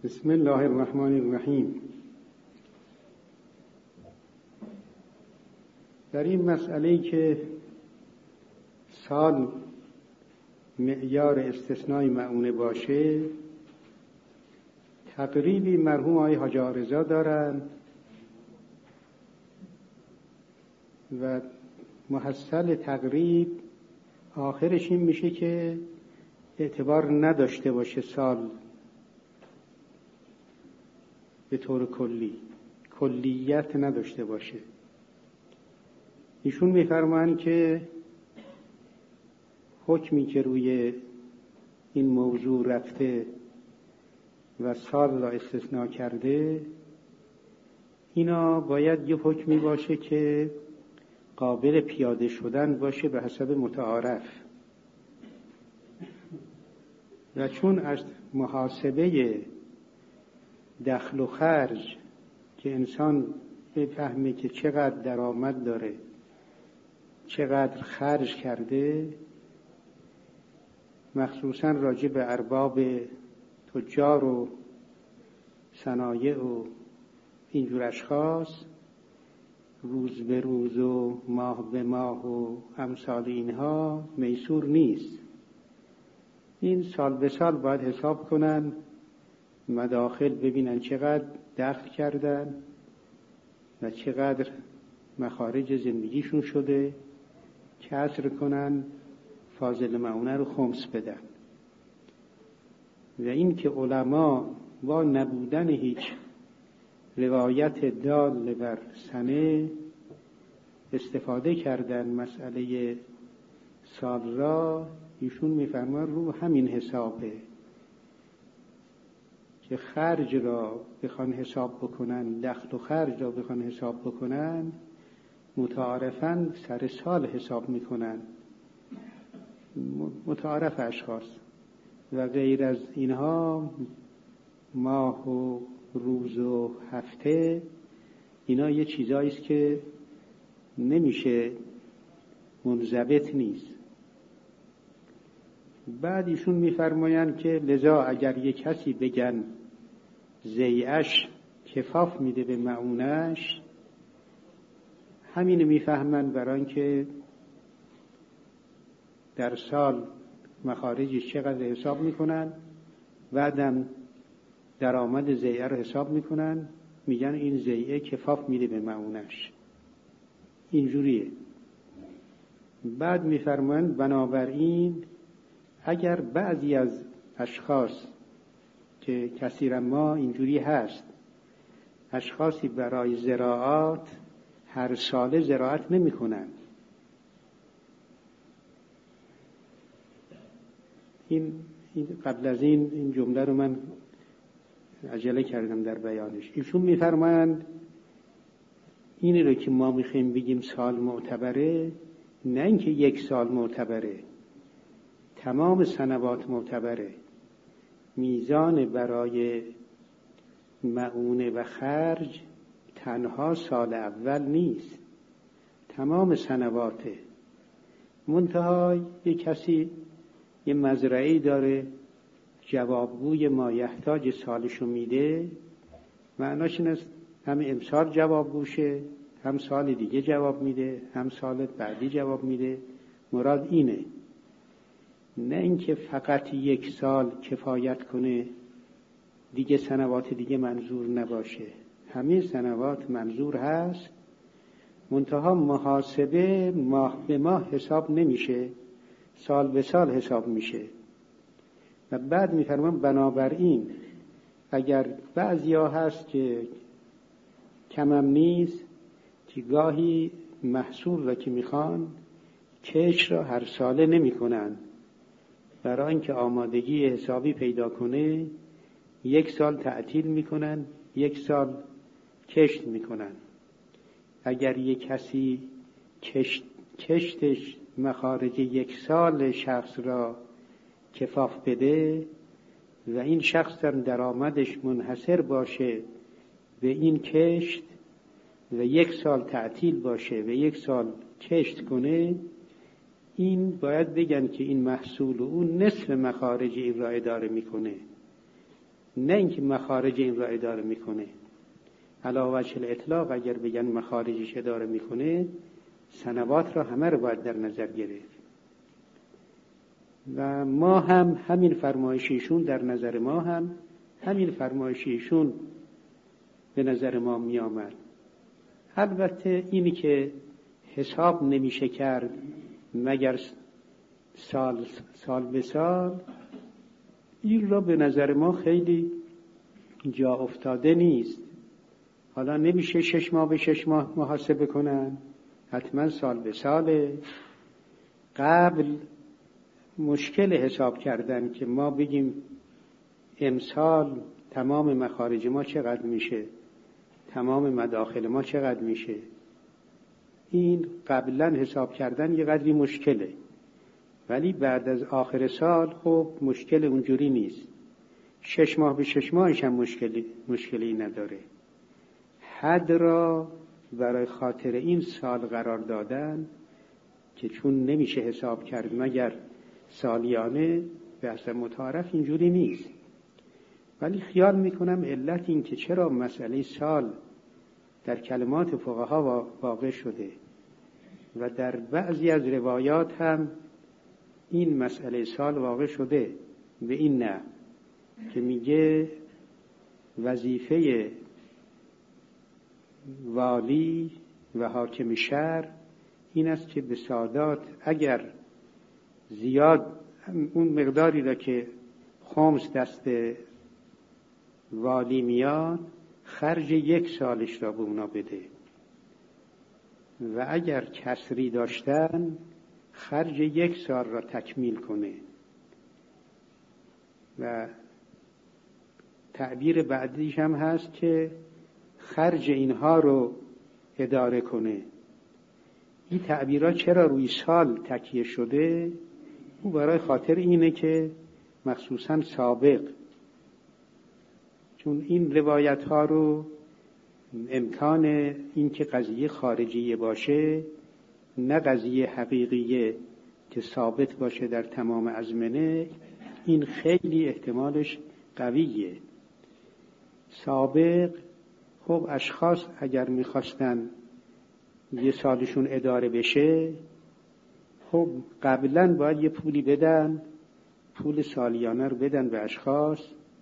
بسم الله الرحمن الرحیم. در این مسئله‌ای که سال معیار استثنای مؤونه باشه، تقریبی مرحوم آقای حاج آقارضا دارن و محصل تقریب آخرش این میشه که اعتبار نداشته باشه سال به طور کلیت نداشته باشه. ایشون میفرمایند که حکمی که روی این موضوع رفته و سال را استثناء کرده، اینا باید یه حکمی باشه که قابل پیاده شدن باشه به حسب متعارف. و چون از محاسبه دخل و خرج که انسان بفهمه که چقدر درآمد داره، چقدر خرج کرده، مخصوصا راجع به ارباب تجار و صنایع و اینجور اشخاص، روز به روز و ماه به ماه و امثال اینها میسور نیست. این سال به سال باید حساب کنن، مداخل ببینن چقدر دخل کردن و چقدر مخارج زندگیشون شده، کسر کنن، فاضل مؤونه رو خمس بدن. و این که علما با نبودن هیچ روایت دال بر سنه استفاده کردن مسئله سال را، ایشون میفرمان رو همین حسابه که خرج را بخوان حساب بکنن، دخل و خرج را بخوان حساب بکنن، متعارفاً سر سال حساب میکنن، متعارف اشخاص، و غیر از اینها ماه و روز و هفته، اینا یه چیزایی است که نمیشه، منضبط نیست. بعد ایشون میفرمایند که لذا اگر یک کسی بگن زیعش کفاف میده به مؤونش، همینو میفهمن برای اینکه در سال مخارجش چقدر حساب میکنن، بعدم درآمد زیعه رو حساب میکنن، میگن این زیعه کفاف میده به مؤونش. اینجوریه. بعد میفرمایند بنابراین اگر بعضی از اشخاص که کثیرا ما اینجوری هست، اشخاصی برای زراعات هر ساله زراعت نمی کنن، این قبل از این جمله رو من عجله کردم در بیانش. ایشون میفرمایند اینی رو که ما میخوایم بگیم سال معتبره، نه اینکه یک سال معتبره، تمام سنوات معتبره. میزان برای مؤونه و خرج تنها سال اول نیست، تمام سنواته. منتها یک کسی یه مزرعه‌ای داره، جوابگوی ما یحتاج سالشو میده، معناش این است هم امسال جوابگوشه، هم سال دیگه جواب میده، هم سال بعدی جواب میده. مراد اینه، نه اینکه فقط یک سال کفایت کنه دیگه سنوات دیگه منظور نباشه. همه سنوات منظور هست، منتها محاسبه ماه به ماه حساب نمیشه، سال به سال حساب میشه. و بعد میفرمان بنابراین اگر بعضیا هست که کمم نیست، که گاهی محصول را که میخوان کش را هر ساله نمی کنن، برای اینکه آمادگی حسابی پیدا کنه یک سال تعطیل میکنن، یک سال کشت میکنن. اگر یک کسی کشتش مخارج یک سال شخص را کفاف بده و این شخص هم درآمدش منحصر باشه به این کشت و یک سال تعطیل باشه و یک سال کشت کنه، این باید بگن که این محصول و اون نصف مخارج این را اداره میکنه. نه اینکه مخارج این را اداره میکنه. علاوه وجه الاطلاق اگر بگن مخارجش اداره میکنه، سنوات را همه رو باید در نظر گرفت. و ما هم همین فرمایشیشون در نظر ما هم همین فرمایشیشون به نظر ما می آمد. البته اینی که حساب نمیشه کرد مگر سال به سال، این را به نظر ما خیلی جا افتاده نیست. حالا نمیشه 6 ماه به 6 ماه محاسبه کنن، حتما سال به ساله. قبل مشکل حساب کردن که ما بگیم امسال تمام مخارج ما چقدر میشه، تمام مداخل ما چقدر میشه، این قبلا حساب کردن یه قدری مشکله. ولی بعد از آخر سال خب مشکل اونجوری نیست. 6 ماه به 6 ماهش هم مشکلی نداره. حد را برای خاطر این سال قرار دادن که چون نمیشه حساب کرد مگر سالیانه، به اصل متعارف اینجوری نیست. ولی خیال میکنم علت این که چرا مسئله سال در کلمات فقها واقع شده و در بعضی از روایات هم این مسئله سال واقع شده به این نه که میگه وظیفه والی و حاکم شهر این است که به سادات اگر زیاد اون مقداری را که خمس دست والی میاد خرج 1 سالش را به اونا بده و اگر کسری داشتن خرج 1 سال را تکمیل کنه. و تعبیر بعدیش هم هست که خرج اینها رو اداره کنه. این تعبیرها چرا روی سال تکیه شده؟ او برای خاطر اینه که مخصوصاً سابق، چون این روایت ها رو امکان این که قضیه خارجیه باشه نه قضیه حقیقیه که ثابت باشه در تمام ازمنه، این خیلی احتمالش قویه. سابق خب اشخاص اگر میخواستن یه سالشون اداره بشه خب قبلا باید یه پولی بدن، پول سالیانه رو بدن به اشخاص،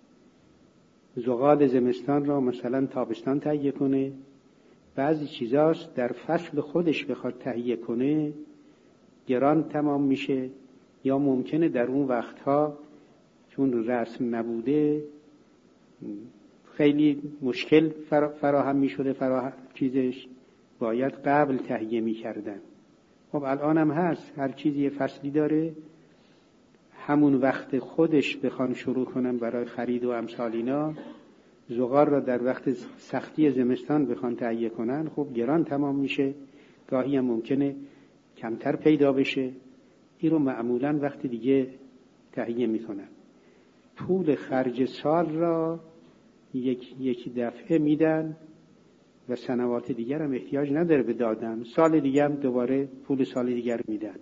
زغال زمستان را مثلا تابستان تهیه کنه. بعضی چیزاست در فصل خودش بخواد تهیه کنه گران تمام میشه، یا ممکنه در اون وقتها چون رسم نبوده خیلی مشکل فراهم میشده، چیزش باید قبل تهیه میکردن. خب الان هم هست، هر چیزی یه فصلی داره، همون وقت خودش بخوان شروع کنن برای خرید و امثال اینا، زغال را در وقت سختی زمستان بخوان تهیه کنن خب گران تمام میشه، گاهی هم ممکنه کمتر پیدا بشه. این رو معمولاً وقتی دیگه تهیه میکنن. پول خرج سال را یک دفعه میدن و سنوات دیگر هم احتیاج نداره به دادن، سال دیگه هم دوباره پول سال دیگر میدن.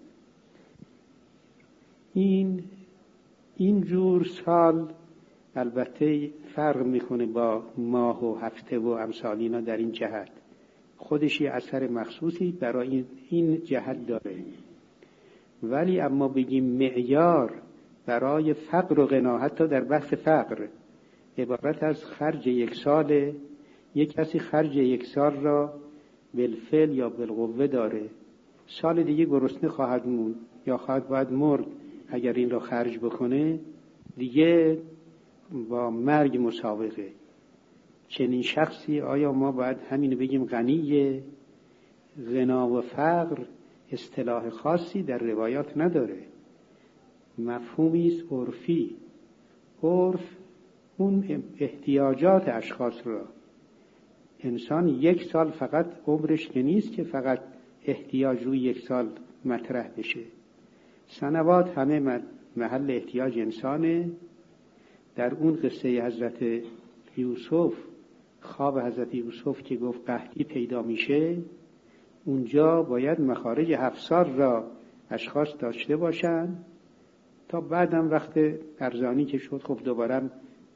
این جور سال البته فرق میکنه با ماه و هفته و امثال اینا در این جهت، خودش یه اثر مخصوصی برای این جهت داره. ولی اما بگیم معیار برای فقر و غنا، حتی در بحث فقر عبارت از خرج 1 ساله، یک کسی خرج 1 سال را بالفعل یا بالقوه داره، سال دیگه گرسنه خواهد موند یا باید مرد اگر این را خرج بکنه، دیگه با مرگ مسابقه. چنین شخصی آیا ما باید همینو بگیم غنیه؟ غنا و فقر اصطلاح خاصی در روایات نداره، مفهومی است عرفی. عرف اون احتیاجات اشخاص را، انسان 1 سال فقط عمرش که نیست که فقط احتیاج روی 1 سال مطرح بشه، سنوات همه محل احتیاج انسانه. در اون قصه حضرت یوسف، خواب حضرت یوسف که گفت قحطی پیدا میشه، اونجا باید مخارج 7 سال را اشخاص داشته باشن تا بعدم وقت ارزانی که شد خب دوباره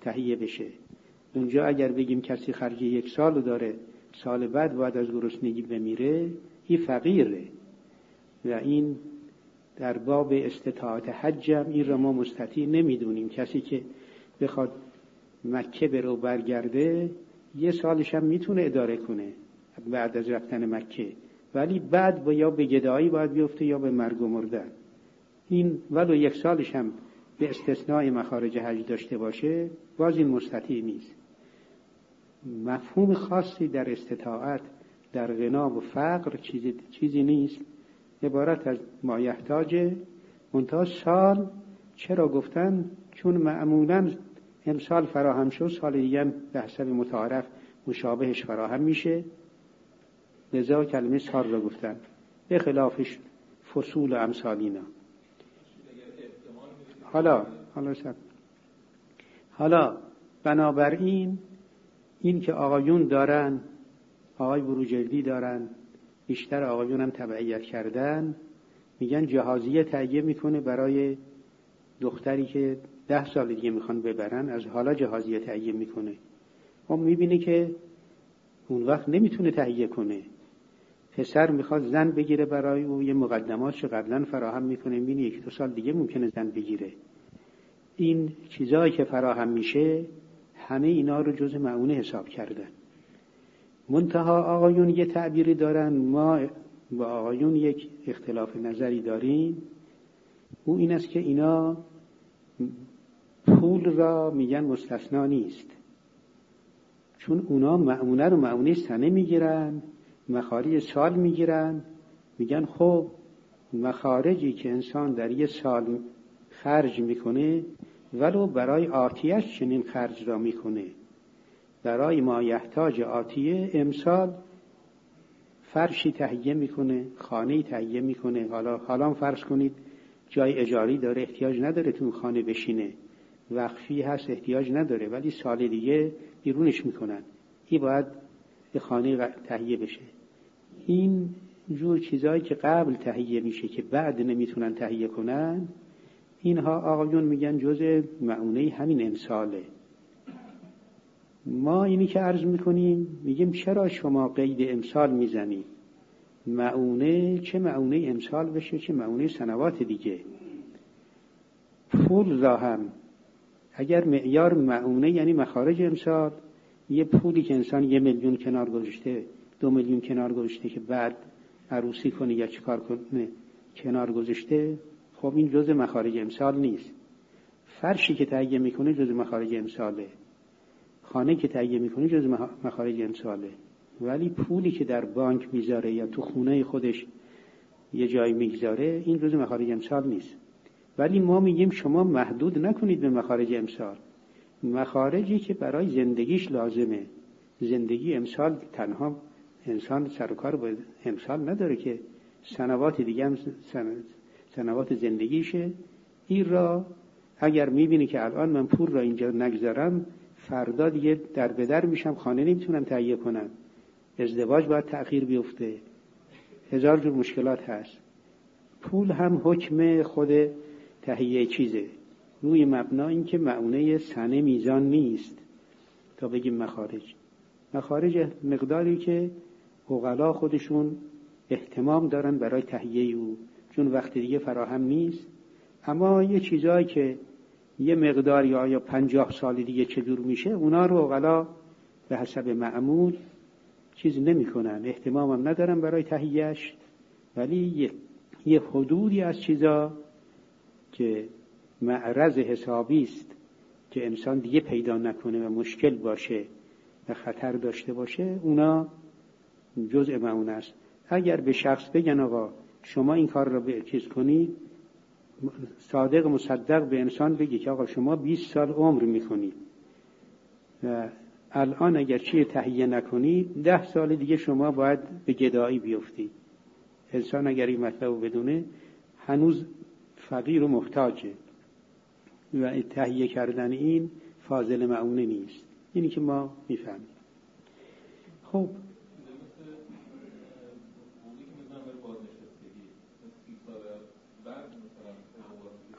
تهیه بشه. اونجا اگر بگیم کسی خرج 1 سال داره، سال بعد باید از گرسنگی بمیره، این فقیره. و این در باب استطاعت حج هم این را ما مستطیع نمیدونیم. کسی که بخواد مکه بره و برگرده 1 سالش هم میتونه اداره کنه بعد از رفتن مکه، ولی بعد یا به گدایی باید بیفته یا به مرگ و مردن. این ولو 1 سالش هم به استثناء مخارج حج داشته باشه، باز این مستطیع نیست. مفهوم خاصی در استطاعت، در غنا و فقر چیزی نیست، عبارت از مایحتاج. منتها سال چرا گفتن؟ چون معمولاً امسال فراهم شد، سال دیگه به حسب متعارف مشابهش فراهم میشه، لذا کلمه سال را گفتن، به خلافش فصول و امثالینا. حالا بنابراین این که آقایون دارن، آقای بروجردی دارن، بیشتر آقایون هم تبعیت کردن، میگن جهازیه تهیه میکنه برای دختری که 10 سال دیگه میخوان ببرن، از حالا جهازیه تهیه میکنه. اون میبینه که اون وقت نمیتونه تهیه کنه. پسر میخواد زن بگیره برای او، یه مقدماتش قبلا فراهم میکنه، میبینه 1-2 سال دیگه ممکنه زن بگیره. این چیزایی که فراهم میشه همه اینا رو جز معونه حساب کردن. منتها آقایون یه تعبیری دارن، ما با آقایون یک اختلاف نظری داریم، او این است که اینا پول را میگن مستثنا نیست، چون اونا معونه رو معونه سنه میگیرن، مخارج سال میگیرن. میگن خب مخارجی که انسان در 1 سال خرج میکنه، ولو برای آتیش چنین خرج را میکنه. برای ما یحتاج آتیه امسال فرشی تهیه میکنه، خانه‌ای تهیه میکنه. حالا فرض کنید جای اجاری داره، احتیاج نداره تو خانه بشینه، وقفی هست احتیاج نداره، ولی سال دیگه بیرونش میکنن. این باید به خانه تهیه بشه. این جور چیزایی که قبل تهیه میشه که بعد نمیتونن تهیه کنن، اینها آقایون میگن جزء معونه همین امساله. ما اینی که عرض میکنیم، میگیم چرا شما قید امسال میزنید؟ معونه چه معونه امسال بشه چه معونه سنوات دیگه. پول را هم اگر معیار معونه یعنی مخارج امسال، یه پولی که انسان 1 میلیون کنار گذاشته، 2 میلیون کنار گذاشته که بعد عروسی کنه یا چیکار کنه کنار گذاشته، خب این جزء مخارج امسال نیست. فرشی که تهیه میکنه جزء مخارج امساله، خانه که تهیه میکنه جزء مخارج امساله، ولی پولی که در بانک میذاره یا تو خونه خودش یه جایی میگذاره، این جزء مخارج امسال نیست. ولی ما میگیم شما محدود نکنید به مخارج امسال، مخارجی که برای زندگیش لازمه. زندگی امسال تنها انسان سر و کار با امسال نداره که سنوات دیگه هم سنوات زندگیشه. این را اگر میبینی که الان من پول را اینجا نگذارم، فردا دیگه در به در میشم، خانه نمیتونم تهیه کنم، ازدواج باید تأخیر بیفته، 1000 جور مشکلات هست. پول هم حکم خود تهیه چیزه، روی مبنا این که معونه سنه میزان نیست تا بگیم مخارج مقداری که عقلا خودشون اهتمام دارن برای تهیه او، چون وقت دیگه فراهم نیست. اما یه چیزایی که یه مقدار یا 50 سال دیگه چجور میشه، اونا رو عقلا به حسب معمول چیز نمی کنن، اهتمام هم ندارن برای تهیهش. ولی یه حدودی از چیزا که معرض حسابی است که انسان دیگه پیدا نکنه و مشکل باشه و خطر داشته باشه، اونا جزء معونه است. اگر به شخص بگن آقا شما این کار رو به چیز کنید، صادق مصدق به انسان بگی که آقا شما 20 سال عمر میکنید و الان اگر چیه تهیه نکنید 10 سال دیگه شما باید به گدایی بیفتید. انسان اگر این مطلب بدونه هنوز فقیر و محتاجه و تهیه کردن این فاضل معونه نیست. اینی که ما میفهمیم. خب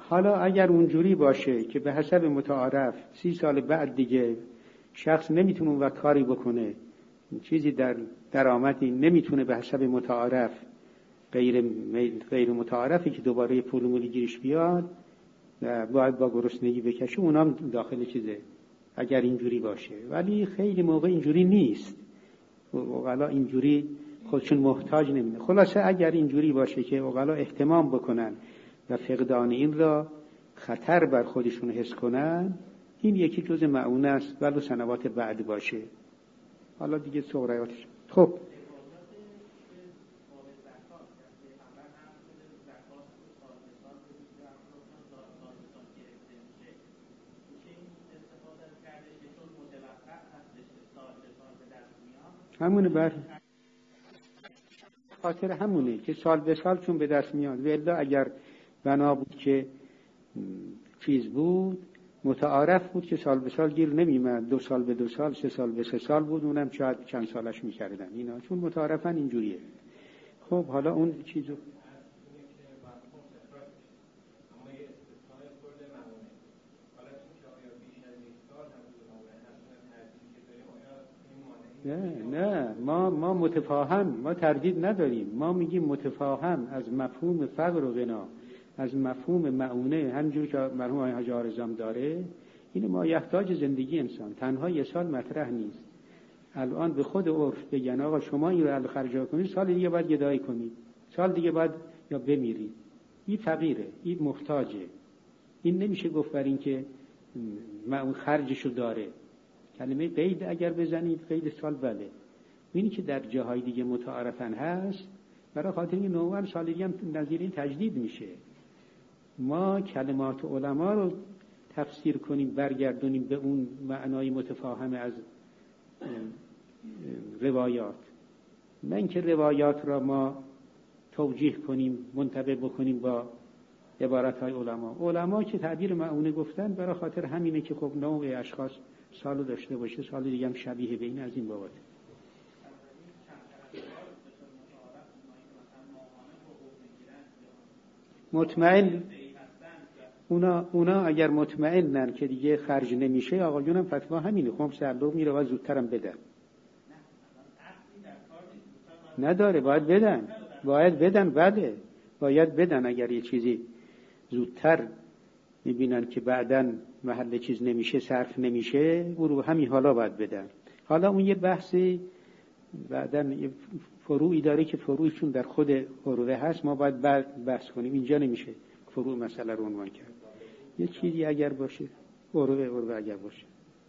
حالا اگر اونجوری باشه که به حسب متعارف 30 سال بعد دیگه شخص نمیتونه اون وقت کاری بکنه، چیزی در درآمدی نمیتونه به حسب متعارف، غیر متعارفی که دوباره پول مولی گیرش بیاد و باید با گرسنگی بکشه، اونام داخل چیزه اگر اینجوری باشه. ولی خیلی موقع اینجوری نیست، عقلا اینجوری خودشون محتاج نمیدونه. خلاصه اگر اینجوری باشه که عقلا اهتمام بکنن و فقدان این را خطر بر خودشون حس کنن، این یکی جز معونه است ولو سنوات بعد باشه. حالا دیگه سغرایاتش. خب همونه، بر خاطر همونه که سال به سال چون به دست میاد. و الا اگر بنا بود که چیز بود متعارف بود که سال به سال گیر نمیمد، 2 سال به 2 سال، 3 سال به 3 سال بود، اونم شاید چند سالش میکردن اینا، چون متعارفن اینجوریه. خب حالا اون چیزو نه ما متفاهم، ما تردید نداریم، ما میگیم متفاهم از مفهوم فقر و غنا، از مفهوم معونه، همینجور که مرحوم آقای حاج عارضم داره. این ما یحتاج زندگی انسان تنها 1 سال مطرح نیست. الان به خود عرف بگن آقا شما این رو خرج کنید، سال دیگه باید گدایی کنید، سال دیگه باید یا بمیرید. این فقیره، این محتاجه. این نمیشه گفت بر این که معون خرجشو داره. کلمه قید اگر بزنید قید سال بله. اینی که در جاهای دیگه متعارفن هست، برای خاطر این نوعا سال دیگه هم نظیر این تجدید میشه. ما کلمات علما رو تفسیر کنیم، برگردونیم به اون معنای متفاهم از روایات، نه اینکه روایات را ما توجیه کنیم، منطبق بکنیم با عبارت‌های علما که تعبیر معونه گفتن برای خاطر همینه که خب نوع اشخاص سالو داشته باشه، سال دیگه هم شبیه به این، از این بابت. مطمئن اونا اگر مطمئنن که دیگه خرج نمیشه، آقایون هم فتوا همینه، خمس تعلق میره و زودترم بدن. نداره، باید بدن بله، باید بدن. اگر یه چیزی زودتر میبینن که بعداً محل چیز نمیشه، صرف نمیشه، او رو همین حالا باید بدن. حالا اون یه بحثی بعداً یه فروعی داره که فروعشون در خود عروه هست، ما باید بحث کنیم، اینجا نمیشه فروع مسئله رو عنوان کرد. یه چیزی اگر باشه عروه اگر باشه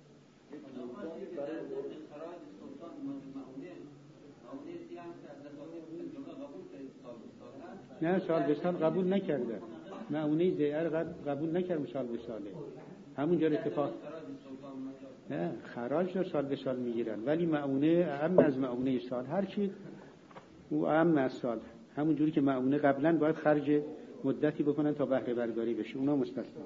نه، سال به سال قبول نکرده، معونه زیعر قبول نکرد سال به ساله، همونجا اتفاق نه، خراج رو سال به سال میگیرن، ولی معونه اهم از معونه سال، هر چی او اهم از سال، همونجوری که معونه قبلا باید خرج مدتی بکنن تا بهره برداری بشه، اونا مستثنا.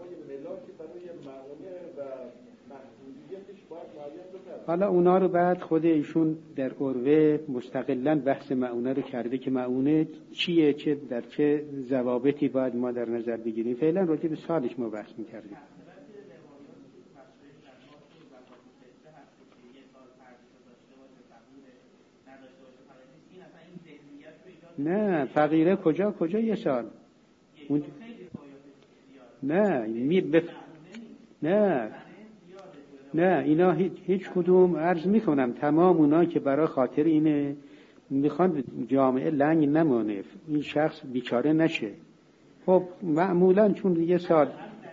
حالا اونا رو بعد خود ایشون در عروه مستقلاً بحث معونه رو کرده که معونه چیه، چه در چه ضوابطی باید ما در نظر بگیریم. فعلا راجع به سالش ما بحث می‌کردیم. نه فقیره کجا 1 سال نه اینا هیچ کدوم عرض میکنم، تمام اونا که برای خاطر اینه میخوان جامعه لنگ نمانه، این شخص بیچاره نشه. خب معمولا چون 1 سال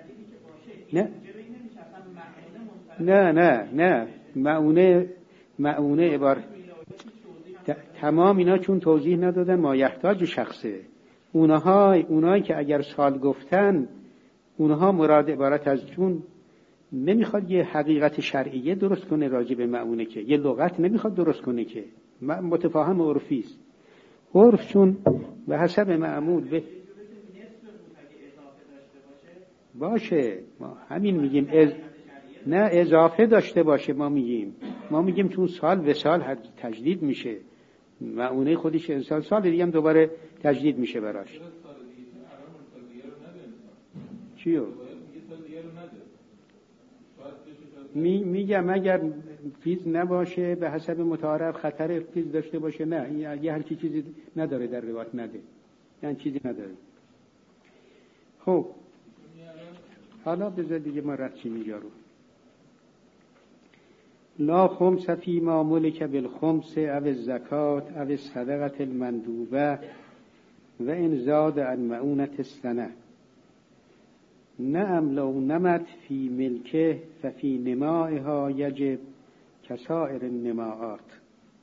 نه معونه عبارت تمام اینا چون توضیح ندادن ما یحتاج شخصه. اونایی که اگر سال گفتن اونها مراد عبارت از چون نمیخواد یه حقیقت شرعیه درست کنه راجع به معونه، که یه لغت نمیخواد درست کنه، که متفاهم عرفی است. عرف چون به حسب معمول باشه، ما همین میگیم نه اضافه داشته باشه. ما میگیم چون سال به سال تجدید میشه، معونه خودش انسان سال دیگه هم دوباره تجدید میشه براش. چیو؟ میگم اگر فیز نباشه به حسب متعارف خطر فیز داشته باشه نه، یه هر چیزی نداره در روایت نده، یعنی چیزی نداره. خب حالا بذار دیگه ما رد چی میگه رو. لا خمس فی ما ملک بالخمس او الزکات او الصدقه المندوبه و ان زاد عن معونة السنه نعم لو نمت فی ملکه ففی نمائها یجب کسائر النماعات.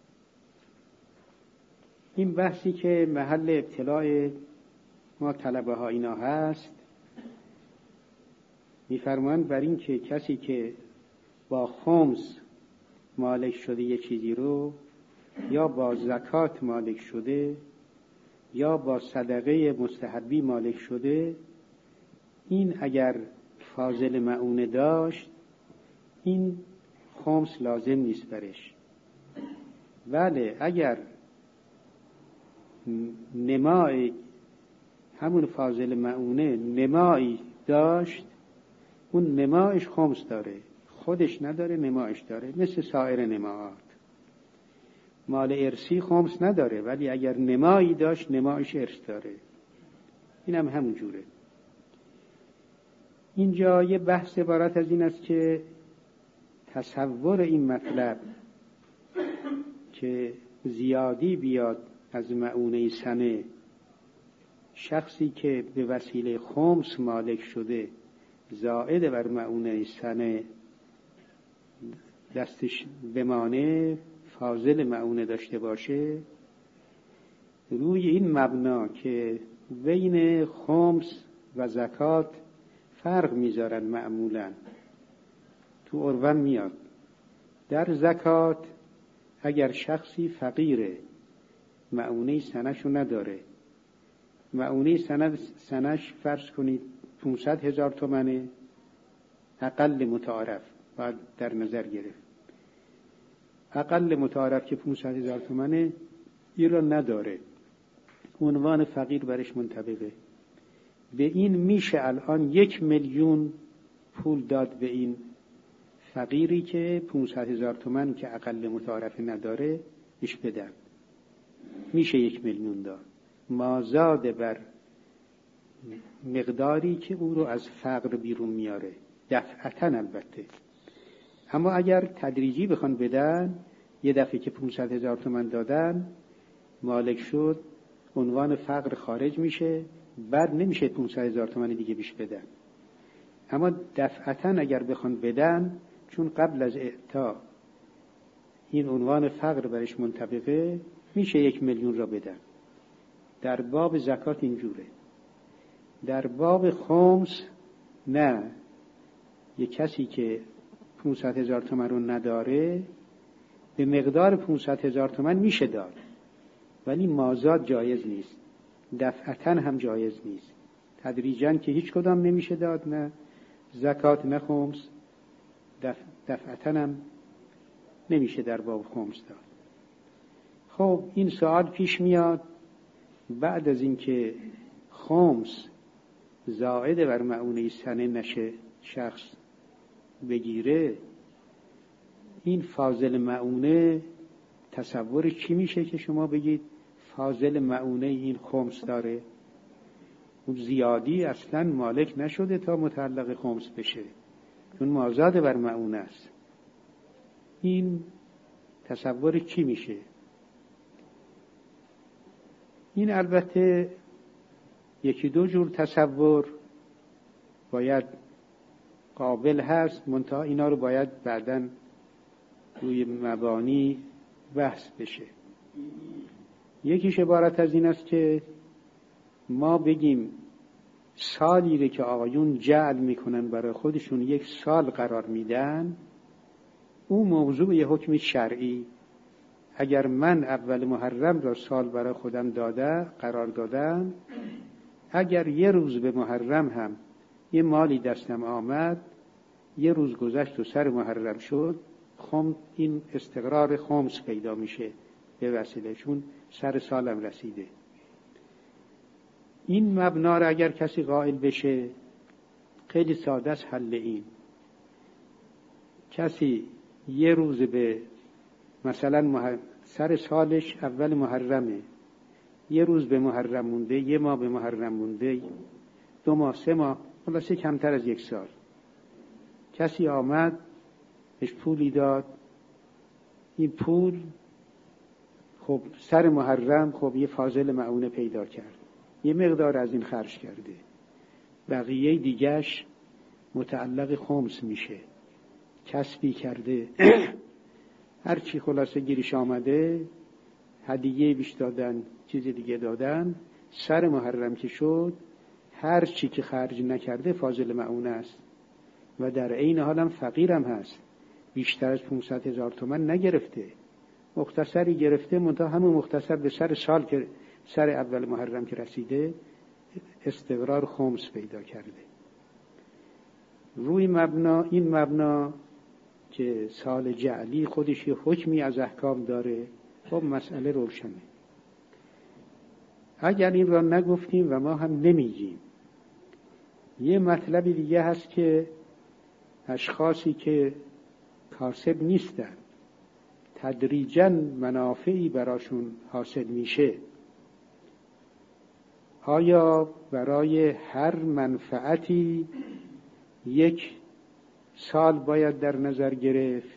این بحثی که محل ابتلاع ما طلبه ها اینا هست، میفرمایند بر این که کسی که با خمس مالک شده یه چیزی رو، یا با زکات مالک شده یا با صدقه مستحبی مالک شده، این اگر فاضل معونه داشت این خمس لازم نیست برش. بله اگر نمای همون فاضل معونه نمایی داشت، اون نمایش خمس داره، خودش نداره نمایش داره، مثل سایر نماعات. مال ارسی خمس نداره ولی اگر نمایی داشت نمایش ارث داره، این هم همون جوره. اینجا یه بحث عبارت از این است که تصور این مطلب که زیادی بیاد از معونه سنه، شخصی که به وسیله خمس مالک شده زائد بر معونه سنه دستش بمانه، فاضل معونه داشته باشه، روی این مبنا که بین خمس و زکات فرق میذارن معمولا تو عرفم میاد. در زکات اگر شخصی فقیره معونه سنه‌شو نداره، معونه سنه‌ش فرض کنید 500,000 تومنه، اقل متعارف باید در نظر گرفت، اقل متعارف که 500,000 تومنه این را نداره، عنوان فقیر برش منطبقه. به این میشه الان 1,000,000 پول داد به این فقیری که 500,000 تومن که اقل متعارف نداره ایش بدن، میشه 1,000,000 داد، مازاد بر مقداری که او رو از فقر بیرون میاره دفعتاً البته. اما اگر تدریجی بخوان بدن، یه دفعه که 500,000 تومن دادن مالک شد، عنوان فقر خارج میشه، بعد نمیشه 500,000 تومن دیگه بیش بدن. اما دفعتاً اگر بخوان بدن، چون قبل از اعطا این عنوان فقر برش منطبقه، میشه 1,000,000 را بدن. در باب زکات اینجوره. در باب خمس نه، یک کسی که 500,000 تومن رو نداره به مقدار 500,000 تومن میشه داد، ولی مازاد جایز نیست، دفعتاً هم جایز نیست، تدریجاً که هیچ کدام نمیشه داد، نه زکات نه خمس، دفعتاً هم نمیشه در باب خمس داد. خب این سوال پیش میاد، بعد از اینکه خمس زائد بر معونه سنه نشه شخص بگیره، این فاضل معونه تصور چی میشه که شما بگید فاضل معونه این خمس داره؟ اون زیادی اصلا مالک نشده تا متعلق خمس بشه، چون مازاد بر معونه است. این تصور چی میشه؟ این البته یکی دو جور تصور باید قابل هست، منتها اینا رو باید بعداً روی مبانی بحث بشه. یکیش عبارت از این است که ما بگیم سالی رو که آقایون جعل میکنن برای خودشون یک سال قرار میدن، اون موضوع یه حکم شرعی. اگر من اول محرم را سال برای خودم قرار دادم، اگر یه روز به محرم هم یه مالی دستم آمد، یه روز گذشت و سر محرم شد، این استقرار خمس پیدا میشه به وسیله، چون سر سالم رسیده. این مبنا را اگر کسی قائل بشه خیلی ساده است حل این. کسی یه روز به مثلا سر سالش اول محرمه، یه روز به محرم مونده، یه ماه به محرم مونده، 2 ماه 3 ماه، خلاصه کمتر از 1 سال، کسی آمد بهش پولی داد. این پول خب سر محرم خب یه فاضل معونه پیدا کرد، یه مقدار از این خرج کرده، بقیه دیگهش متعلق خمس میشه، کسبی کرده. هر چی خلاصه گیرش آمده، هدیه بیش دادن، چیز دیگه دادن، سر محرم که شد هر چی که خرج نکرده فاضل معونه است و در عین حالم فقیرم هست، بیشتر از 500,000 تومان نگرفته، مختصری گرفته، منتها همون مختصر به سر سال که سر اول محرم که رسیده استقرار خمس پیدا کرده. روی این مبنا که سال جعلی خودش یه حکمی از احکام داره، خب مسئله روشنه. اگر این را نگفتیم و ما هم نمیگیم، یه مطلب دیگه هست که اشخاصی که کاسب نیستن تدریجاً منافعی براشون حاصل میشه. آیا برای هر منفعتی 1 سال باید در نظر گرفت،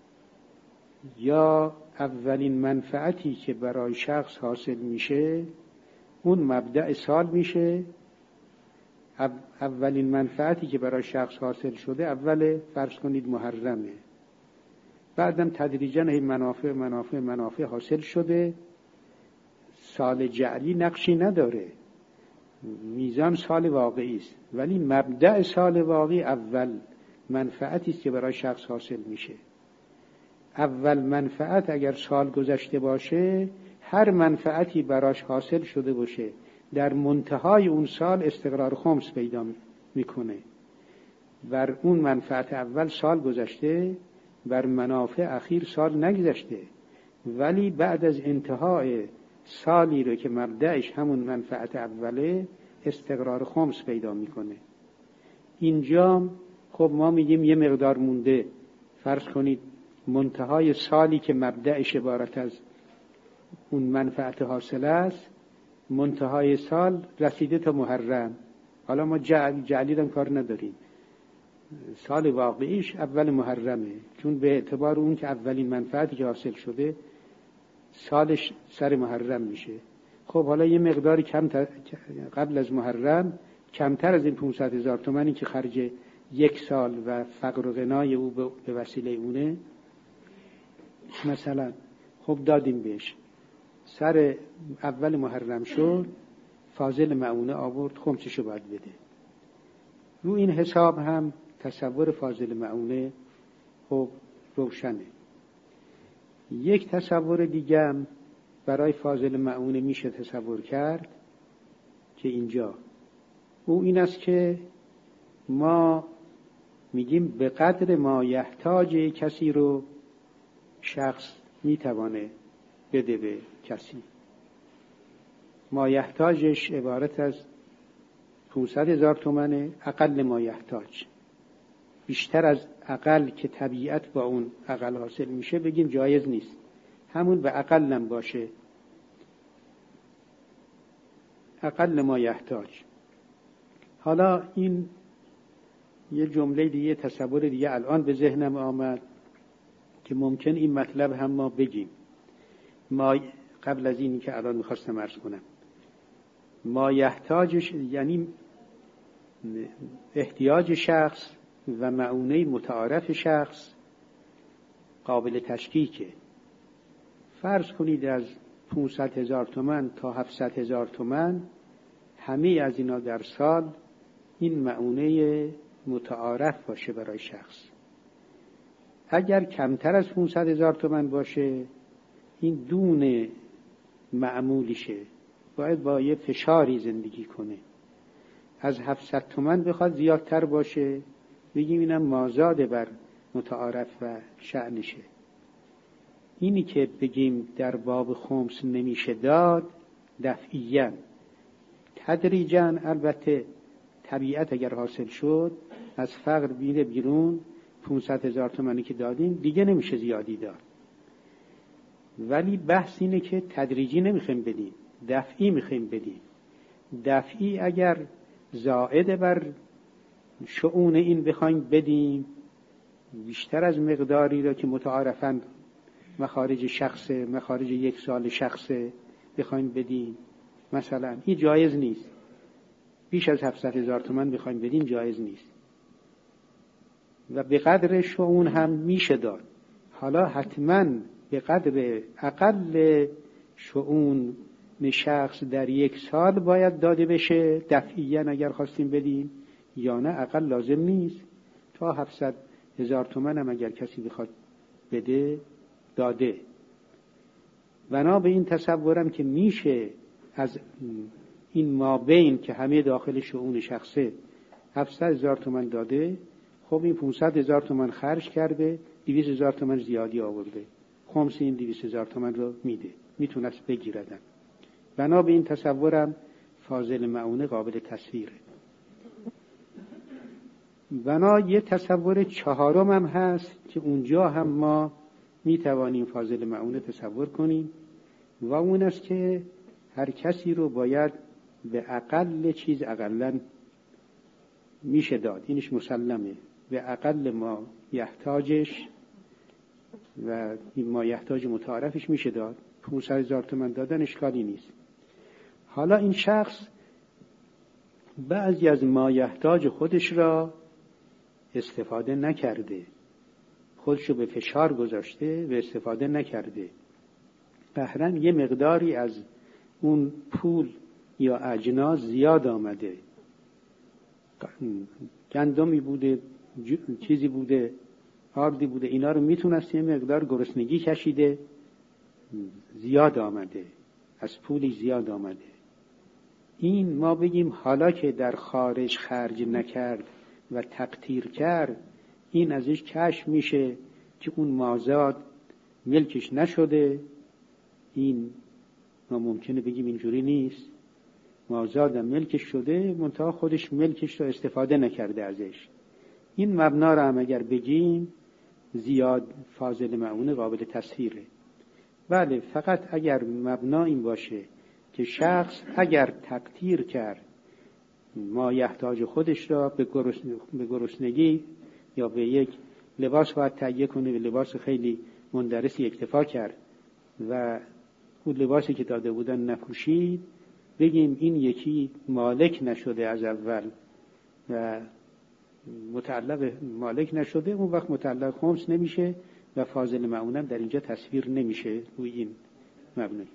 یا اولین منفعتی که برای شخص حاصل میشه اون مبدأ سال میشه؟ اولین منفعتی که برای شخص حاصل شده اول فرض کنید محرمه، بعدم تدریجاً این منافع حاصل شده. سال جعلی نقشی نداره، میزان سال واقعی است، ولی مبدأ سال واقعی اول منفعتی است که برای شخص حاصل میشه. اول منفعت اگر سال گذشته باشه، هر منفعتی براش حاصل شده باشه در منتهای اون سال استقرار خمس پیدا میکنه. بر اون منفعت اول سال گذشته، بر منافع اخیر سال نگذشته، ولی بعد از انتهای سالی رو که مبدأش همون منفعت اوله استقرار خمس پیدا میکنه. اینجا خب ما میگیم یه مقدار مونده، فرض کنید منتهای سالی که مبدأش عبارت از اون منفعت حاصله است، منتهای سال رسیده تا محرم. حالا ما جعلی هم کار نداریم، سال واقعیش اول محرمه، چون به اعتبار اون که اولین منفعتی که حاصل شده سالش سر محرم میشه. خب حالا یه مقداری قبل از محرم کمتر از این 500,000 تومانی که خرج 1 سال و فقر و غنای او به وسیله اونه مثلا، خب دادیم بهش، سر اول محرم شد، فاضل معونه آورد، خمسشو باید بده. رو این حساب هم تصور فاضل معونه خب روشنه. یک تصور دیگه هم برای فاضل معونه میشه تصور کرد که اینجا او این است که ما میگیم به قدر ما یحتاج کسی رو شخص میتوانه بده به کسی. ما یحتاجش عبارت از 500,000 تومانه، اقل ما یحتاج. بیشتر از اقل که طبیعت با اون اقل حاصل میشه بگیم جایز نیست، همون به اقلم باشه، اقل ما یحتاج. حالا این یه جمله دیگه، تصور دیگه الان به ذهنم آمد که ممکن این مطلب هم ما بگیم. ما قبل از این که الان میخواستم عرض کنم، ما یحتاجش یعنی احتیاج شخص و معونه متعارف شخص قابل تشکیکه. فرض کنید از 500,000 تومان تا 700,000 تومان، همه از اینا در سال این معونه متعارف باشه برای شخص. اگر کمتر از 500,000 تومان باشه، این دون معمولیشه، باید با یه فشاری زندگی کنه. از 700 تومان بخواد زیادتر باشه، بگیم اینم مازاد بر متعارف و شأنشه. اینی که بگیم در باب خمس نمیشه داد دفعیاً، تدریجاً البته طبیعت اگر حاصل شد از فقر میره بیرون. 500,000 تومانی که دادیم دیگه نمیشه زیادی داد. ولی بحث اینه که تدریجی نمیخوایم بدیم، دفعی میخوایم بدیم. دفعی اگر زائد بر شؤون این بخوایم بدیم، بیشتر از مقداری را که متعارفاً مخارج شخصه، مخارج 1 سال شخصه بخوایم بدیم، مثلا این جایز نیست. بیش از 700,000 تومان بخوایم بدیم جایز نیست و به قدر شؤون هم میشه داد. حالا حتما به قدر اقل شؤون شخص در 1 سال باید داده بشه دفعیاً اگر خواستیم بدیم، یا نه اقل لازم نیست. تا 700,000 تومان هم اگر کسی بخواد بده داده. بنا به این تصورم که میشه از این مابین که همه داخل شؤون شخصه 700,000 تومان داده، خب این 500,000 تومان خرج کرده، 200,000 تومان زیادی آورده، خمس این 200,000 تومان رو میده، میتونست بگیردن. بنا به این تصورم فاضل معونه قابل تصویره. بنا یه تصور چهارم هم هست که اونجا هم ما میتوانیم فاضل معونه تصور کنیم و اون است که هر کسی رو باید به اقل چیز اقلن میشه داد. اینش مسلمه، به اقل ما یحتاجش و ما یحتاج متعارفش میشه داد. 500,000 تومان دادن اشکالی نیست. حالا این شخص بعضی از ما یحتاج خودش را استفاده نکرده، خودشو به فشار گذاشته و استفاده نکرده. قهراً یه مقداری از اون پول یا اجناس زیاد آمده، گندمی بوده، چیزی بوده، آردی بوده، اینا رو میتونست یه مقدار گرسنگی کشیده، زیاد آمده، از پولی زیاد آمده. این ما بگیم حالا که در خارج خرج نکرد و تقدیر کرد، این ازش کشف میشه که اون مازاد ملکش نشده. این ما ممکنه بگیم اینجوری نیست، مازاد ملکش شده منتها خودش ملکش رو استفاده نکرده ازش. این مبنا رو هم اگر بگیم زیاد فاضل معونه قابل تصحیحه. بله، فقط اگر مبنا این باشه که شخص اگر تقدیر کرد ما یحتاج خودش را به گرسنگی یا به یک لباس باید تهیه کنه، به لباس خیلی مندرسی اکتفا کرد و اون لباسی که داده بودن نپوشید، بگیم این یکی مالک نشده از اول و متعلق مالک نشده، اون وقت متعلق خمس نمیشه و فاضل معونم در اینجا تصویر نمیشه روی این مبنی.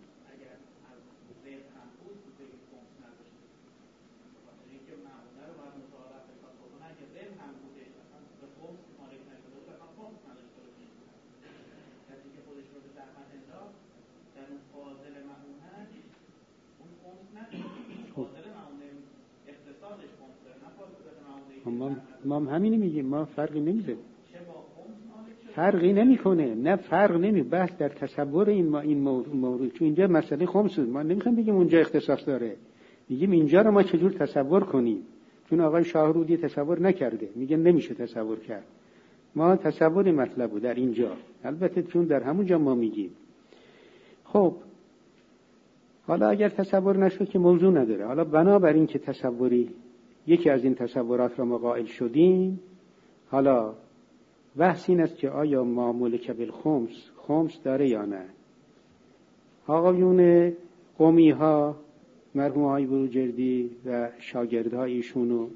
ما همینی میگیم، ما فرقی نمیده، فرقی نمیکنه، نه فرق نمی، بحث در تصور این موضوع. چون اینجا مسئله خمس، ما نمیخوایم بگیم اونجا اختصاص داره، میگیم اینجا رو ما چجور تصور کنیم. چون آقای شاهرودی تصور نکرده، میگه نمیشه تصور کرد. ما تصور مطلبو در اینجا، البته چون در همونجا ما میگیم. خب حالا اگر تصور نشد که موضوع نداره. حالا بنابراین که تصوری یکی از این تصورات را ما قائل شدیم، حالا بحث این است که آیا معامله بالخمس خمس داره یا نه. آقایون قمی ها، مرحوم آقای بروجردی و شاگردهای ایشون و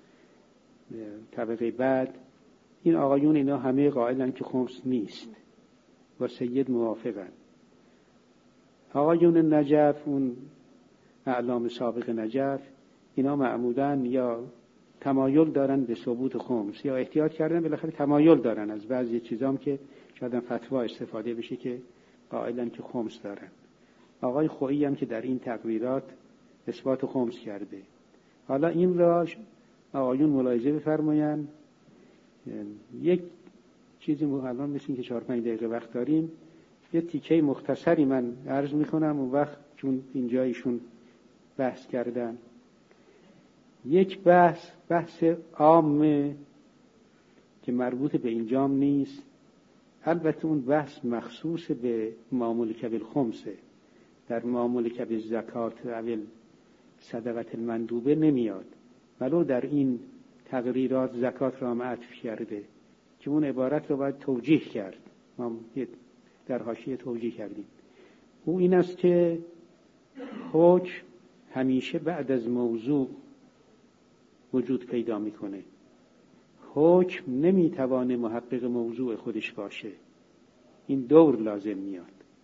طبقه بعد، این آقایون اینا همه قائلن که خمس نیست، با سید موافقن. آقایون نجف، اون اعلام سابق نجف، اینا معمودن یا تمایل دارن به ثبوت خمس یا احتیاط کردن، بالاخره تمایل دارن از بعضی چیزام که شاید فتوا استفاده بشه که قائلن که خمس دارن. آقای خویی هم که در این تقریرات اثبات خمس کرده. حالا این را آقایون ملاحظه بفرمایند. یک چیزی الان مثل که 4-5 دقیقه وقت داریم، یه تیکه مختصری من عرض میکنم، اون وقت چون اینجا ایشون بحث کردن. یک بحث عامه که مربوط به اینجام نیست، البته اون بحث مخصوص به ما ملک بالخمسه، در ما ملک بالزکات اول صدقه المندوبه نمیاد، ولو در این تقریرات زکات را معطف کرده که اون عبارت رو باید توجیه کرد. ما در حاشیه توجیه کردیم. او این است که حکم همیشه بعد از موضوع وجود پیدا میکنه. حکم نمیتوانه محقق موضوع خودش باشه، این دور لازم میاد.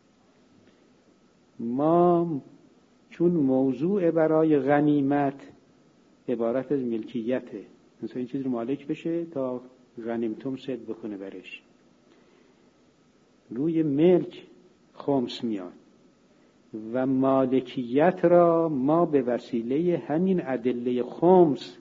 ما چون موضوع برای غنیمت عبارت از ملکیته، مثلا این چیز رو مالک بشه تا غنیمتم صد بکنه برش، روی ملک خمس میاد و مالکیت را ما به وسیله همین ادله خمس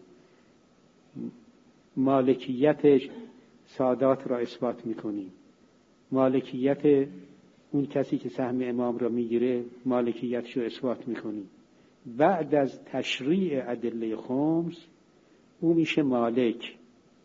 مالکیت سادات را اثبات میکنیم. مالکیت اون کسی که سهم امام را میگیره مالکیتش رو اثبات میکنیم. بعد از تشریع ادله خمس او میشه مالک.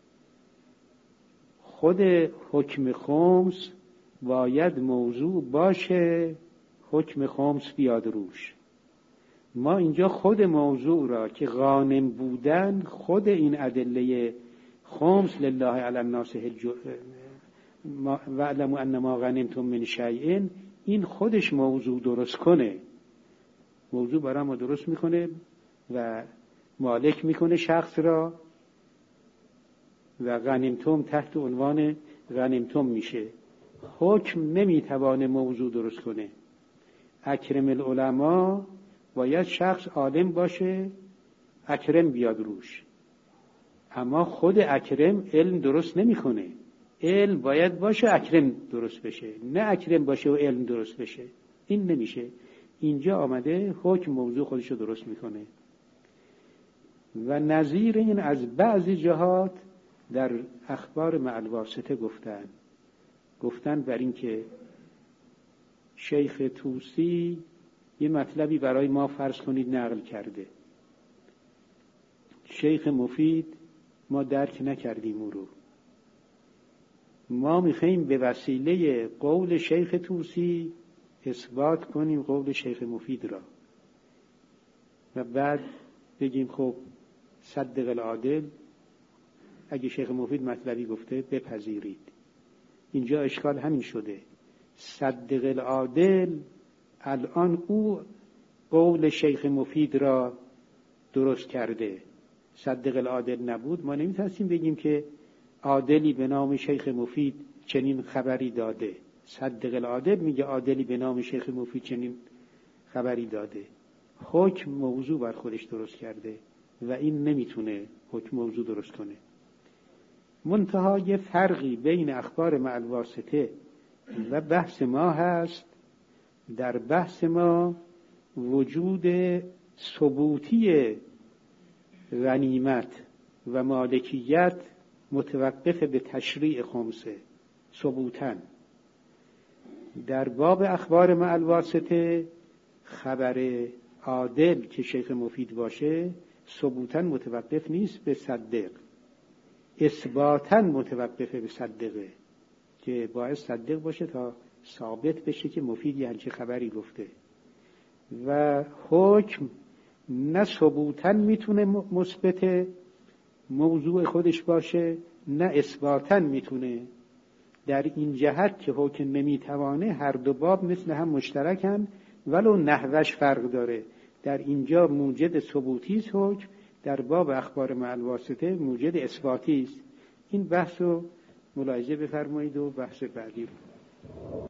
خود حکم خمس باید موضوع باشه، حکم خمس بیاد روش. ما اینجا خود موضوع را که غانم بودن، خود این ادله خمس لله علی الناس حج و اعلموا انما غنمتم من شیء، این خودش موضوع درست کنه، موضوع برای ما درست میکنه و مالک میکنه شخص را و غنیمتم تحت عنوان غنیمتم میشه. حکم نمیتوانه موضوع درست کنه. اکرم العلماء باید شخص عالم باشه، اکرم بیاد روش، اما خود اکرم علم درست نمیکنه. علم باید باشه اکرم درست بشه، نه اکرم باشه و علم درست بشه، این نمیشه. اینجا آمده حکم موضوع خودشو درست میکنه. و نظیر این از بعضی جهات در اخبار مع الواسطه گفتن بر این که شیخ طوسی یه مطلبی برای ما فرض کنید نقل کرده، شیخ مفید ما درک نکردیم او رو، ما میخواییم به وسیله قول شیخ طوسی اثبات کنیم قول شیخ مفید را و بعد بگیم خب صدق العادل، اگه شیخ مفید مطلبی گفته بپذیرید. اینجا اشکال همین شده. صدق العادل الان او قول شیخ مفید را درست کرده، صدق العادل نبود ما نمیتونستیم بگیم که عادلی به نام شیخ مفید چنین خبری داده. صدق العادل میگه عادلی به نام شیخ مفید چنین خبری داده. حکم موضوع بر خودش درست کرده و این نمیتونه حکم موضوع درست کنه. منتها یه فرقی بین اخبار مع الواسطه و بحث ما هست. در بحث ما وجود ثبوتی غنیمت و مالکیت متوقف به تشریع خمسه ثبوتاً. در باب اخبار مع الواسطه خبر عادل که شیخ مفید باشه ثبوتاً متوقف نیست به صدق، اثباتاً متوقف به صدقه که باید صدق باشه تا ثابت بشه که مفید یه همچین خبری گفته. و حکم نه ثبوتاً میتونه مثبت موضوع خودش باشه نه اثباتاً میتونه. در این جهت که حکم نمیتوانه هر دو باب مثل هم مشترکن ولو نحوش فرق داره. در اینجا موجد ثبوتی است حکم، در باب اخبار مع الواسطه موجد اثباتی است. این بحث رو ملاحظه بفرمایید و بحث بعدی رو